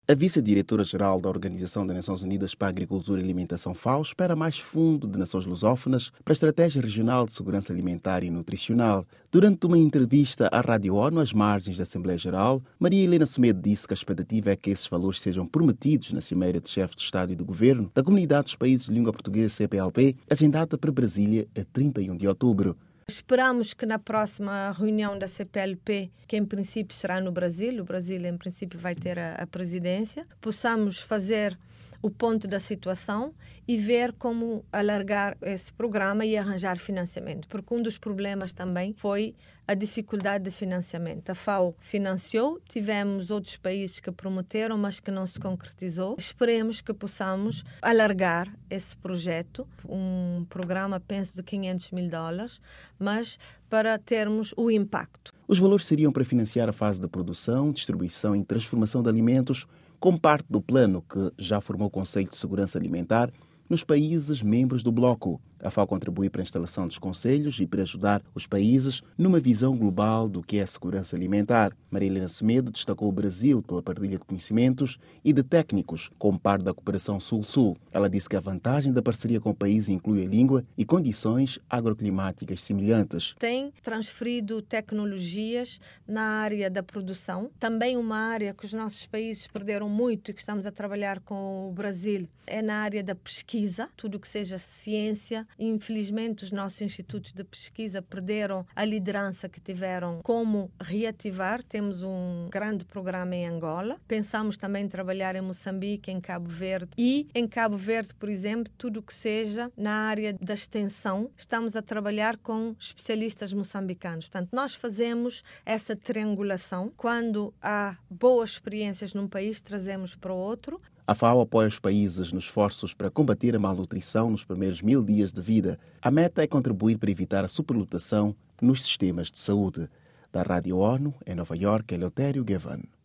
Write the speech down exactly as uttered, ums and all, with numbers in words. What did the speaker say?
A vice-diretora-geral da Organização das Nações Unidas para a Agricultura e Alimentação, FAO, espera mais fundo de nações lusófonas para a Estratégia Regional de Segurança Alimentar e Nutricional. Durante uma entrevista à Rádio ONU, às margens da Assembleia Geral, Maria Helena Semedo disse que a expectativa é que esses valores sejam prometidos na Cimeira de Chefes de Estado e de Governo da Comunidade dos Países de Língua Portuguesa, C P L P, agendada para Brasília a trinta e um de outubro. Esperamos que na próxima reunião da C P L P, que em princípio será no Brasil, o Brasil em princípio vai ter a, a presidência, possamos fazer o ponto da situação e ver como alargar esse programa e arranjar financiamento, porque um dos problemas também foi a dificuldade de financiamento. A FAO financiou, tivemos outros países que prometeram, mas que não se concretizou. Esperemos que possamos alargar esse projeto, um programa, penso, de quinhentos mil dólares, mas para termos o impacto. Os valores seriam para financiar a fase da produção, distribuição e transformação de alimentos, como parte do plano que já formou o Conselho de Segurança Alimentar nos países membros do bloco. A FAO contribui para a instalação dos conselhos e para ajudar os países numa visão global do que é a segurança alimentar. Maria Helena Semedo destacou o Brasil pela partilha de conhecimentos e de técnicos como parte da cooperação Sul-Sul. Ela disse que a vantagem da parceria com o país inclui a língua e condições agroclimáticas semelhantes. Tem transferido tecnologias na área da produção. Também uma área que os nossos países perderam muito e que estamos a trabalhar com o Brasil é na área da pesquisa, tudo que seja ciência. Infelizmente, os nossos institutos de pesquisa perderam a liderança que tiveram. Como reativar? Temos um grande programa em Angola. Pensamos também em trabalhar em Moçambique, em Cabo Verde. E em Cabo Verde, por exemplo, tudo que seja na área da extensão, estamos a trabalhar com especialistas moçambicanos. Portanto, nós fazemos essa triangulação. Quando há boas experiências num país, trazemos para o outro. A FAO apoia os países nos esforços para combater a malnutrição nos primeiros mil dias de vida. A meta é contribuir para evitar a superlotação nos sistemas de saúde. Da Rádio ONU, em Nova Iorque, Eleutério Gavan.